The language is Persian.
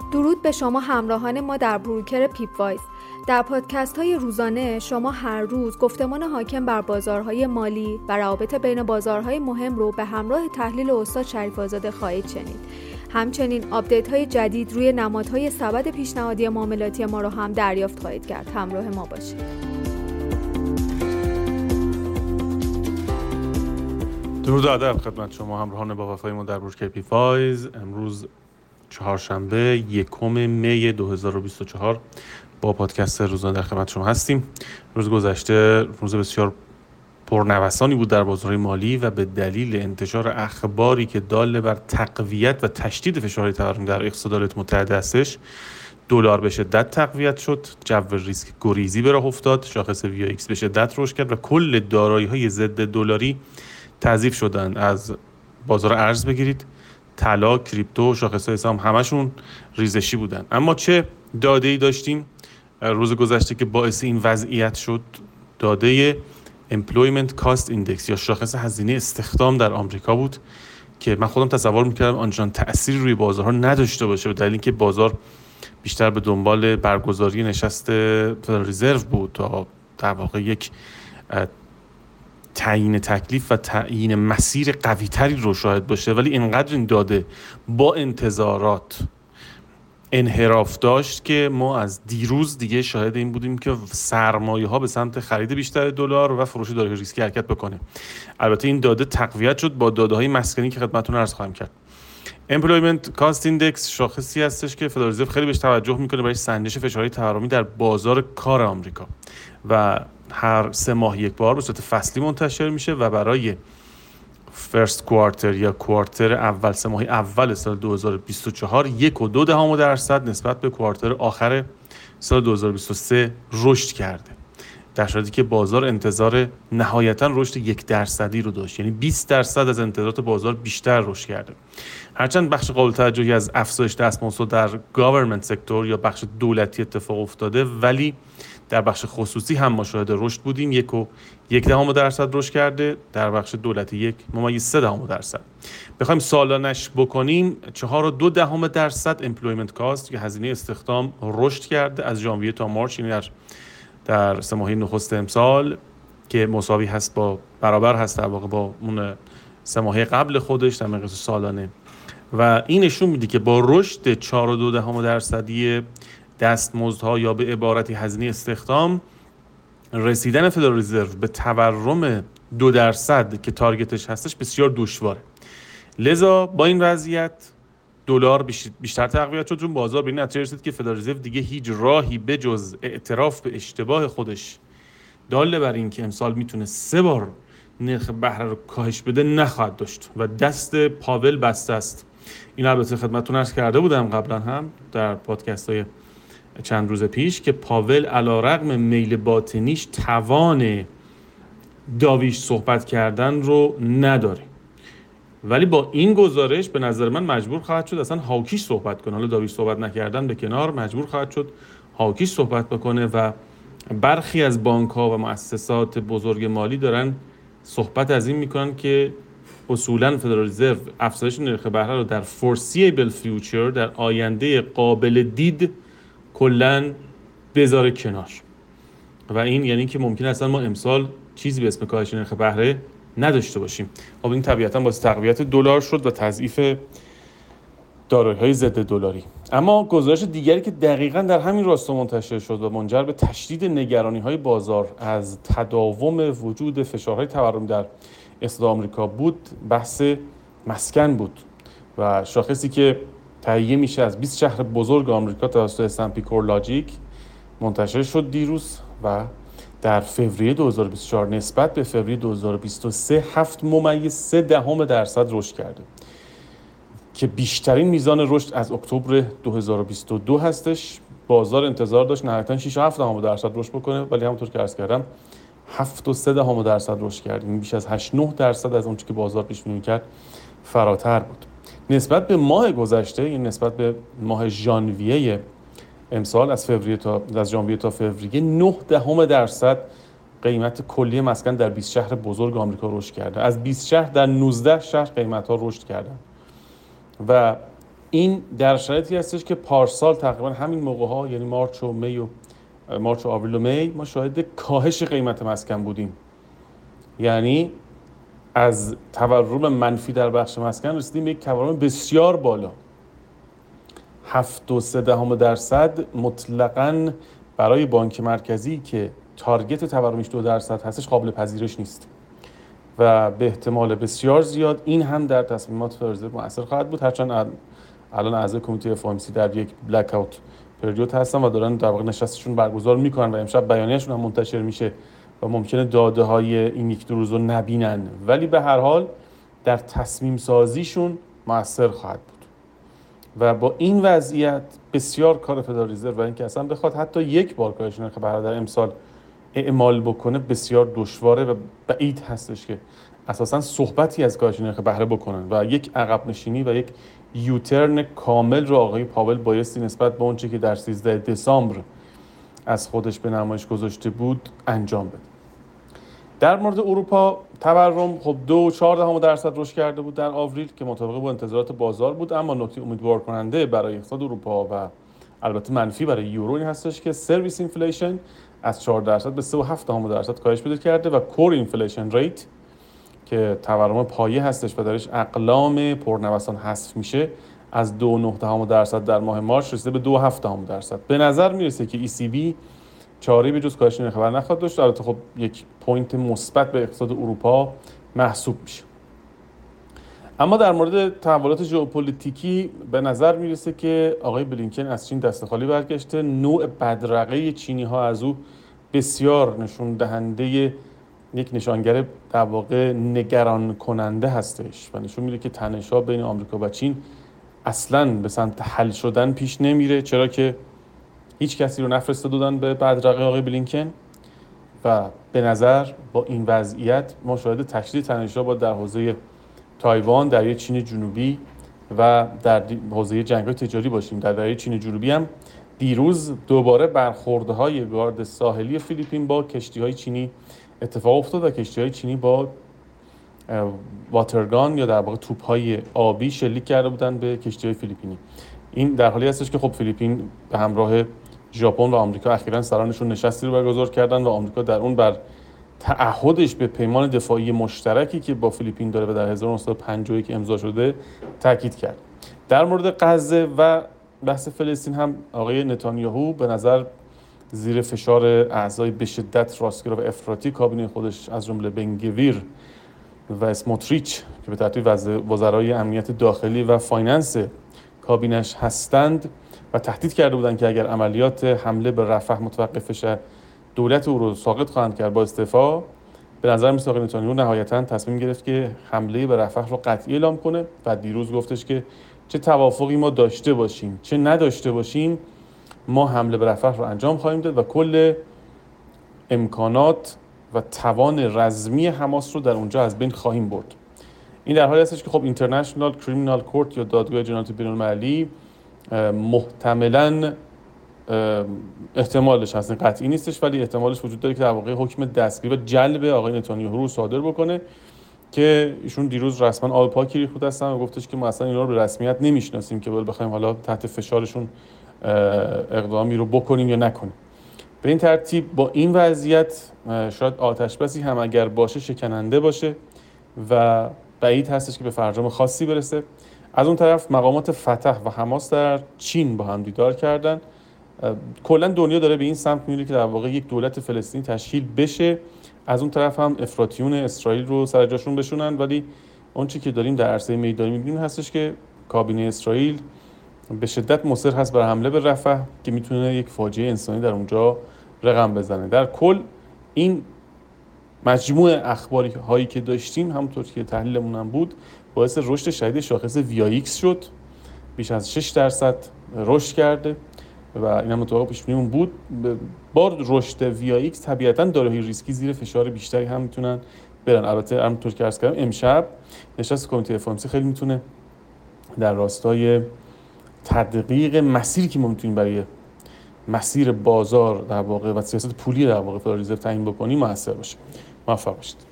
درود به شما همراهان ما در بروکر پیپ وایز. در پادکست های روزانه شما هر روز گفتمان حاکم بر بازارهای مالی و روابط بین بازارهای مهم رو به همراه تحلیل استاد شریف آزاده خواهید شنید. همچنین آپدیت های جدید روی نمادهای سبد پیشنهادی معاملاتی ما رو هم دریافت خواهید کرد. همراه ما باشید. درود و ادب خدمت شما همراهان با وفای ما در بروکر پیپ وایز. امروز چهارشنبه 1 می 2024 با پادکست روزانه در خدمت شما هستیم. روز گذشته روز بسیار پرنوسانی بود در بازارهای مالی و به دلیل انتشار اخباری که دال بر تقویت و تشدید فشارهای تورمی در اقتصاد ایالات متحده هستش، دلار به شدت تقویت شد، جو ریسک گریزی به راه افتاد، شاخص وی ایکس به شدت رشد کرد و کل دارایی‌های ضد دلاری تضعیف شدن. از بازار ارز بگیرید، طلا، کریپتو، شاخص‌های سهام همشون ریزشی بودن. اما چه داده‌ای داشتیم روز گذشته که باعث این وضعیت شد؟ داده Employment Cost Index یا شاخص هزینه استخدام در آمریکا بود که من خودم تصور می‌کردم آنچنان تأثیری روی بازارها نداشته باشه، به دلیل اینکه بازار بیشتر به دنبال برگزاری نشست فدرال رزرو بود تا در واقع یک تعیین تکلیف و تعیین مسیر قوی‌تری رو شاهد باشه، ولی اینقدر این داده با انتظارات انحراف داشت که ما از دیروز دیگه شاهد این بودیم که سرمایه‌ها به سمت خرید بیشتر دلار و فروش دارایی ریسکی حرکت بکنه. البته این داده تقویت شد با داده‌های مسکنی که خدمتتون عرض خواهم کرد. Employment Cost Index شاخصی هستش که فدرال رزرو خیلی بهش توجه میکنه برای سنجش فشارهای تورمی در بازار کار آمریکا و هر 3 ماه یک بار به صورت فصلی منتشر میشه و برای فرست کوارتر یا کوارتر اول 3 ماه اول سال 2024 1.2% نسبت به کوارتر آخر سال 2023 رشد کرده، در صورتی که بازار انتظار نهایتاً رشد 1% رو داشت، یعنی 20% از انتظارات بازار بیشتر رشد کرده. هرچند بخش قابل توجهی از افزایش دستمزدها در گاورمنت سکتور یا بخش دولتی اتفاق افتاده، ولی در بخش خصوصی هم ما شاهد رشد بودیم. 1.1% رشد کرده، در بخش دولتی 1.3%. بخوایم سالانش بکنیم 4.2% امپلویمنت کاست یا هزینه استخدام رشد کرده از ژانویه تا مارس، یعنی در 3 ماهه نخست امسال که مساوی هست با برابر هست در واقع با اون 3 ماهه قبل خودش در مقیاس سالانه. و این نشون میده که با رشد 4.2% دستمزدها یا به عبارتی هزینه استخدام، رسیدن فدرال رزرو به تورم 2% که تارگتش هستش بسیار دشواره. لذا با این وضعیت دلار بیشتر تقویت شد، چون بازار به این نتیجه رسید که فدرال رزرو دیگه هیچ راهی به جز اعتراف به اشتباه خودش دال بر این که امسال میتونه 3 بار نرخ بهره رو کاهش بده نخواهد داشت و دست پاول بسته است. این البته خدمتتون عرض کرده بودم قبلا هم در پادکست‌های چند روز پیش که پاول علیرغم میل باطنیش توان داویش صحبت کردن رو نداره، ولی با این گزارش به نظر من مجبور خواهد شد اصلا هاوکیش صحبت کنه. حالا داویش صحبت نکردن به کنار، مجبور خواهد شد هاوکیش صحبت بکنه و برخی از بانک‌ها و مؤسسات بزرگ مالی دارن صحبت از این میکنن که اصولاً فدرال رزرو افزایش نرخ بهره رو در foreseeable future، در آینده قابل دید، کلاً بذاره کنار و این یعنی که ممکنه اصلا ما امسال چیزی به اسم کاهش نرخ بهره نداشته باشیم. خب این طبیعتاً باعث تقویت دلار شد و تضعیف دارایی‌های ضد دلاری. اما گزارش دیگری که دقیقاً در همین راستا منتشر شد و منجر به تشدید نگرانی‌های بازار از تداوم وجود فشارهای تورمی در اقتصاد آمریکا بود، بحث مسکن بود و شاخصی که تهیه میشه از 20 شهر بزرگ آمریکا توسط S&P CoreLogic منتشر شد دیروز و در فوریه 2024 نسبت به فوریه 2023 7.3% رشد کرده که بیشترین میزان رشد از اکتبر 2022 هستش. بازار انتظار داشت نهایتاً 6.7% رشد بکنه، ولی همونطور که عرض کردم 7.3% رشد کرد، این بیش از 8-9% از اون چیزی که بازار پیش بینی کرد فراتر بود. نسبت به ماه گذشته، این نسبت به ماه ژانویه امسال از ژانویه تا فوریه 9% قیمت کلی مسکن در 20 شهر بزرگ آمریکا رشد کرده. از 20 شهر در 19 شهر قیمت‌ها رشد کردن و این در شرایطی هستش که پارسال تقریبا همین موقع‌ها، یعنی مارچ و آوریل و می، ما شاهد کاهش قیمت مسکن بودیم. یعنی از تورم منفی در بخش مسکن رسیدیم به یک تورم بسیار بالا. 7.3% مطلقاً برای بانک مرکزی که تارگت تورمش 2% هستش قابل پذیرش نیست و به احتمال بسیار زیاد این هم در تصمیمات فدرال رزرو مؤثر خواهد بود. هرچند الان اعضای کمیته FOMC در یک بلک اوت پریود هستن و دارن در واقع نشستشون برگزار میکنن و امشب بیانیه‌شون هم منتشر میشه و ممکنه داده های این یک دو روز رو نبینن، ولی به هر حال در تصمیم سازیشون مؤثر خواهد بود. و با این وضعیت بسیار کار فدرال رزرو و اینکه اصلا بخواد حتی یک بار کاهش نرخ بهره در امسال اعمال بکنه بسیار دشواره و بعید هستش که اساساً صحبتی از کاهش نرخ بهره بکنن و یک عقب نشینی و یک یوترن کامل رو آقای پاول بایستی نسبت به اونچه که در 13 دسامبر از خودش به نمایش گذاشته بود انجام بده. در مورد اروپا تورم خب 2.4% رشد کرده بود در آوریل که مطابق با انتظارات بازار بود، اما نکته امیدوار کننده برای اقتصاد اروپا و البته منفی برای یورو این هستش که سرویس اینفلیشن از 4% به 3.7% کاهش پیدا کرده و کور اینفلیشن ریت که تورم پایه هستش و درش اقلام پرنوسان حذف میشه از 2.9% در ماه مارس رسیده به 2.7%. به نظر میرسه که ECB چاره‌ای به جز کاهش نرخ بهره نخواهد داشت. البته خب یک پوینت مثبت به اقتصاد اروپا محسوب میشه. اما در مورد تحولات ژئوپلیتیکی به نظر میرسه که آقای بلینکن از چین دست خالی برگشته. نوع بدرقه چینی‌ها از او بسیار نشون دهنده یک نشانگر در واقع نگران کننده هستش و نشون میده که تنش‌ها بین آمریکا و چین اصلاً به سمت حل شدن پیش نمیره، چرا که هیچ کسی رو نفرستاده بودن به بدرقه آقای بلینکن و به نظر با این وضعیت ما شاهد تشدید تنش‌ها با در حوزه تایوان، دریای چین جنوبی و در حوزه جنگ‌های تجاری باشیم. در دریای چین جنوبی هم دیروز دوباره برخوردهای گارد ساحلی فیلیپین با کشتی‌های چینی اتفاق افتاد و کشتی‌های چینی با واترگان یا در واقع توپ‌های آبی شلیک کرده بودند به کشتی‌های فیلیپینی. این در حالی هستش که خب فیلیپین به همراه ژاپن و آمریکا اخیراً سرانشون نشستی رو برگزار کردن و آمریکا در اون بر تعهدش به پیمان دفاعی مشترکی که با فیلیپین داره و در 1951 امضا شده تاکید کرد. در مورد غزه و بحث فلسطین هم آقای نتانیاهو به نظر زیر فشار اعضای به شدت راستگرا و افراطی کابینه خودش از جمله بنگویر و اسموتریچ که به ترتیب وزرای امنیت داخلی و فایننس کابینش هستند و تهدید کرده بودند که اگر عملیات حمله به رفح متوقف بشه دولت او رو ساقط خواهند کرد با استعفا. به نظر میاد آقای نتانیاهو نهایتاً تصمیم گرفت که حمله به رفح رو قطعی اعلام کنه و دیروز گفتش که چه توافقی ما داشته باشیم چه نداشته باشیم ما حمله به رفح رو انجام خواهیم داد و کل امکانات و توان رزمی حماس رو در اونجا از بین خواهیم برد. این در حالی هستش که خب اینترنشنال کریمینال کورت یا دادگاه جنایت بین‌المللی محتملاً احتمالش هست، قطعی نیستش ولی احتمالش وجود داره که در واقع حکم دستگیری و جلب آقای نتانیاهو رو صادر بکنه که ایشون دیروز رسما آب پاکی ریخته هستن و گفتش که ما اصلا اینا رو به رسمیت نمیشناسیم که بخوایم حالا تحت فشارشون اقدامی رو بکنیم یا نکنیم. به این ترتیب با این وضعیت شاید آتش بسی هم اگر باشه شکننده باشه و بعید هستش که به فرجام خاصی برسه. از اون طرف مقامات فتح و حماس در چین با هم دیدار کردن. کلا دنیا داره به این سمت میره که در واقع یک دولت فلسطینی تشکیل بشه. از اون طرف هم افراطیون اسرائیل رو سر جاشون بشونن، ولی اون چیزی که داریم در عرصه میدانی میبینیم هستش که کابینه اسرائیل به شدت مصر هست بر حمله به رفح که میتونه یک فاجعه انسانی در اونجا رقم بزنه. در کل این مجموعه اخباری هایی که داشتیم همونطور که تحلیلمون هم بود باعث رشد شدید شاخص VIX شد، بیش از 6% رشد کرده و این هم مطابق پیش بینیمون بود. با رشد VIX طبیعتاً دارایی ریسکی زیر فشار بیشتری هم میتونن برن. البته همونطور که عرض کردم امشب نشست کمیته FOMC خیلی میتونه در راستای تدقیق مسیری که ما میتونیم برای مسیر بازار در واقع و سیاست پولی در واقع فدرال رزرو تعیین بکنیم موثر باشه. موفق باشید.